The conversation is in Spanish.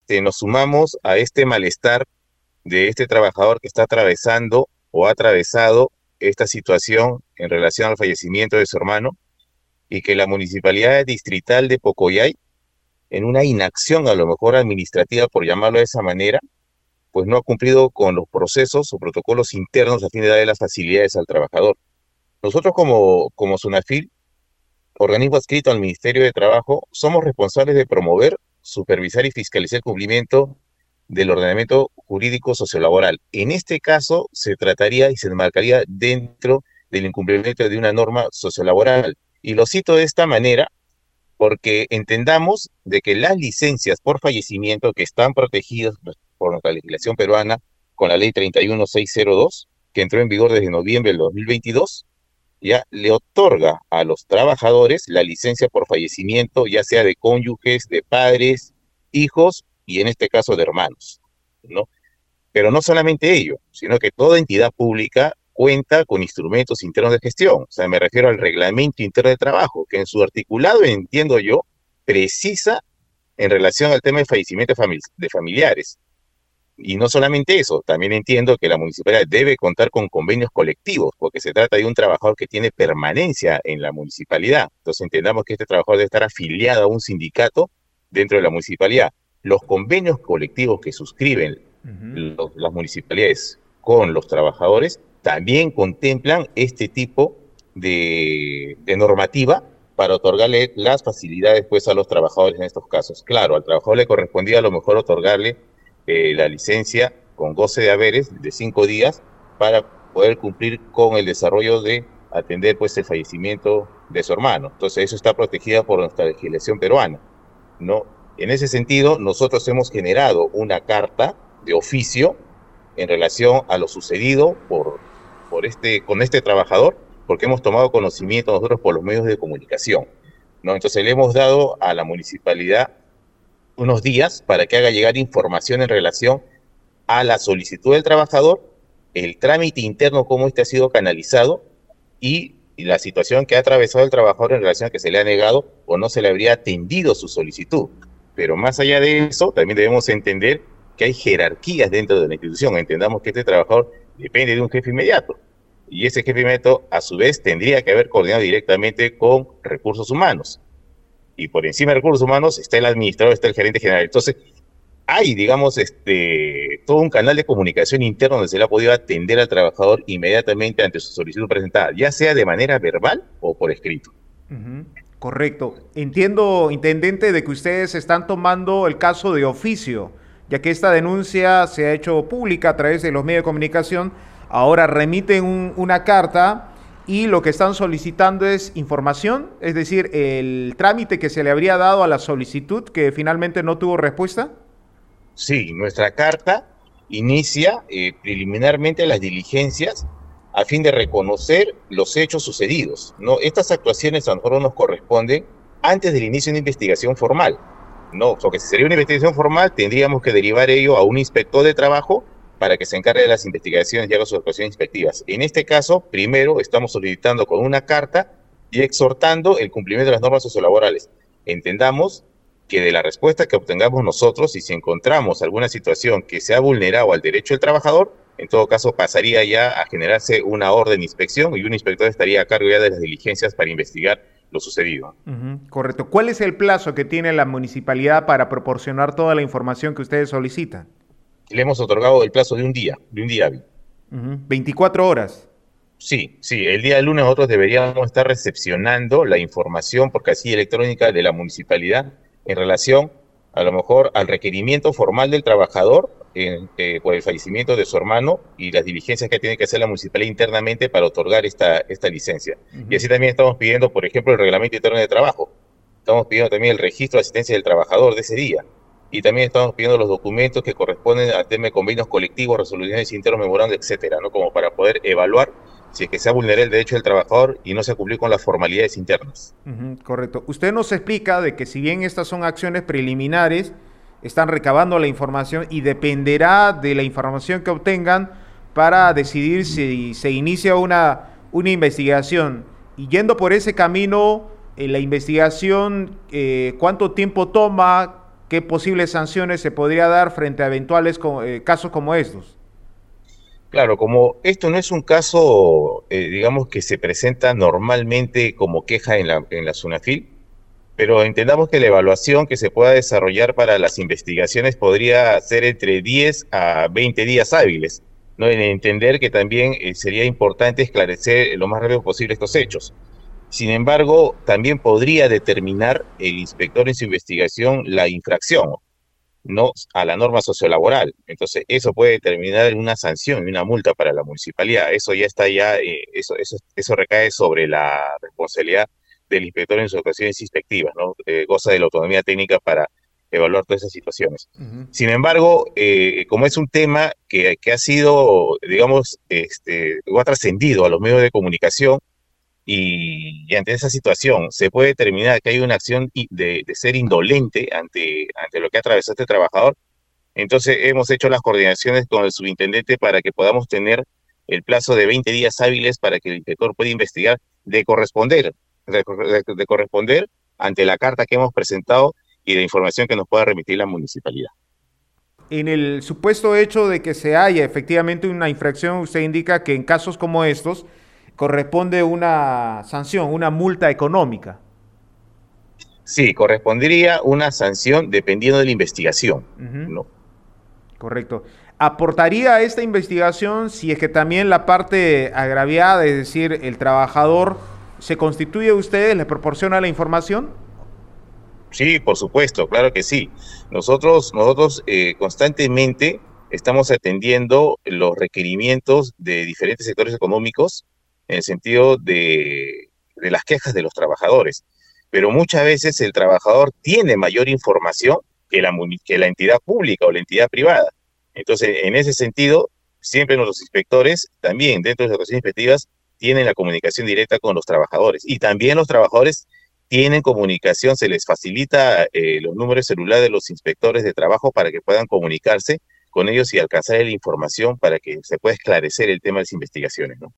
nos sumamos a este malestar de este trabajador que está atravesando o ha atravesado esta situación en relación al fallecimiento de su hermano, y que la Municipalidad Distrital de Pocoyay, en una inacción a lo mejor administrativa, por llamarlo de esa manera, pues no ha cumplido con los procesos o protocolos internos a fin de darle las facilidades al trabajador. Nosotros como SUNAFIL, organismo adscrito al Ministerio de Trabajo, somos responsables de promover, supervisar y fiscalizar el cumplimiento del ordenamiento jurídico sociolaboral. En este caso, se trataría y se enmarcaría dentro del incumplimiento de una norma sociolaboral. Y lo cito de esta manera porque entendamos de que las licencias por fallecimiento que están protegidas por nuestra legislación peruana con la ley 31602, que entró en vigor desde noviembre del 2022, ya le otorga a los trabajadores la licencia por fallecimiento, ya sea de cónyuges, de padres, hijos y en este caso de hermanos, ¿no? Pero no solamente ello, sino que toda entidad pública cuenta con instrumentos internos de gestión. O sea, me refiero al reglamento interno de trabajo, que en su articulado, entiendo yo, precisa en relación al tema de fallecimiento de familiares. Y no solamente eso, también entiendo que la municipalidad debe contar con convenios colectivos, porque se trata de un trabajador que tiene permanencia en la municipalidad. Entonces entendamos que este trabajador debe estar afiliado a un sindicato dentro de la municipalidad. Los convenios colectivos que suscriben las municipalidades con los trabajadores también contemplan este tipo de normativa para otorgarle las facilidades pues a los trabajadores en estos casos. Claro, al trabajador le correspondía a lo mejor otorgarle la licencia con goce de haberes de 5 días para poder cumplir con el desarrollo de atender pues el fallecimiento de su hermano. Entonces eso está protegido por nuestra legislación peruana, ¿no? En ese sentido, nosotros hemos generado una carta de oficio en relación a lo sucedido con este trabajador, porque hemos tomado conocimiento nosotros por los medios de comunicación, ¿no? Entonces le hemos dado a la municipalidad unos días para que haga llegar información en relación a la solicitud del trabajador, el trámite interno, cómo este ha sido canalizado y la situación que ha atravesado el trabajador en relación a que se le ha negado o no se le habría atendido su solicitud. Pero más allá de eso, también debemos entender que hay jerarquías dentro de la institución. Entendamos que este trabajador depende de un jefe inmediato. Y ese jefe inmediato, a su vez, tendría que haber coordinado directamente con recursos humanos. Y por encima de recursos humanos está el administrador, está el gerente general. Entonces, hay, digamos, todo un canal de comunicación interno donde se le ha podido atender al trabajador inmediatamente ante su solicitud presentada, ya sea de manera verbal o por escrito. Correcto. Entiendo, intendente, de que ustedes están tomando el caso de oficio, ya que esta denuncia se ha hecho pública a través de los medios de comunicación. Ahora remiten una carta y lo que están solicitando es información, es decir, el trámite que se le habría dado a la solicitud que finalmente no tuvo respuesta. Sí, nuestra carta inicia preliminarmente las diligencias a fin de reconocer los hechos sucedidos, ¿no? Estas actuaciones a nosotros nos corresponden antes del inicio de una investigación formal, ¿no? Porque si sería una investigación formal, tendríamos que derivar ello a un inspector de trabajo para que se encargue de las investigaciones y haga sus actuaciones inspectivas. En este caso, primero estamos solicitando con una carta y exhortando el cumplimiento de las normas sociolaborales. Entendamos que de la respuesta que obtengamos nosotros, y si encontramos alguna situación que se ha vulnerado al derecho del trabajador, en todo caso pasaría ya a generarse una orden de inspección y un inspector estaría a cargo ya de las diligencias para investigar lo sucedido. Correcto. ¿Cuál es el plazo que tiene la municipalidad para proporcionar toda la información que ustedes solicitan? Le hemos otorgado el plazo de un día hábil. 24 horas. Sí, sí, el día lunes nosotros deberíamos estar recepcionando la información por casilla electrónica de la municipalidad en relación, a lo mejor, al requerimiento formal del trabajador por el fallecimiento de su hermano y las diligencias que tiene que hacer la municipalidad internamente para otorgar esta licencia. Y así también estamos pidiendo, por ejemplo, el reglamento interno de trabajo. Estamos pidiendo también el registro de asistencia del trabajador de ese día. Y también estamos pidiendo los documentos que corresponden al tema de convenios colectivos, resoluciones internos, memorandos, etcétera, ¿no? Como para poder evaluar si es que se ha vulnerado el derecho del trabajador y no se ha cumplido con las formalidades internas. Correcto. Usted nos explica de que si bien estas son acciones preliminares, están recabando la información y dependerá de la información que obtengan para decidir si se inicia una investigación. Y yendo por ese camino, la investigación, ¿cuánto tiempo toma? ¿qué posibles sanciones se podría dar frente a eventuales casos como estos? Claro, como esto no es un caso, digamos, que se presenta normalmente como queja en la SUNAFIL, pero entendamos que la evaluación que se pueda desarrollar para las investigaciones podría ser entre 10 a 20 días hábiles, ¿no? En entender que también sería importante esclarecer lo más rápido posible estos hechos. Sin embargo, también podría determinar el inspector en su investigación la infracción, no a la norma sociolaboral. Entonces, eso puede determinar en una sanción y una multa para la municipalidad. Eso ya está eso recae sobre la responsabilidad del inspector en sus ocasiones inspectivas, ¿no? Goza de la autonomía técnica para evaluar todas esas situaciones. Uh -huh. Sin embargo, como es un tema que ha sido, digamos, o ha trascendido a los medios de comunicación, y ante esa situación se puede determinar que hay una acción de ser indolente ante lo que ha atravesado este trabajador. Entonces hemos hecho las coordinaciones con el subintendente para que podamos tener el plazo de 20 días hábiles para que el inspector pueda investigar de corresponder ante la carta que hemos presentado y la información que nos pueda remitir la municipalidad. En el supuesto hecho de que se haya efectivamente una infracción, usted indica que en casos como estos corresponde una sanción, una multa económica. Sí, correspondería una sanción dependiendo de la investigación, Uh -huh. ¿no? Correcto. ¿Aportaría a esta investigación si es que también la parte agraviada, es decir, el trabajador, se constituye a ustedes, les proporciona la información? Sí, por supuesto, claro que sí. Nosotros constantemente estamos atendiendo los requerimientos de diferentes sectores económicos en el sentido de las quejas de los trabajadores. Pero muchas veces el trabajador tiene mayor información que la entidad pública o la entidad privada. Entonces, en ese sentido, siempre nuestros inspectores, también dentro de las ocasiones inspectivas, tienen la comunicación directa con los trabajadores. Y también los trabajadores tienen comunicación, se les facilita los números celulares de los inspectores de trabajo para que puedan comunicarse con ellos y alcanzar la información para que se pueda esclarecer el tema de las investigaciones, ¿no?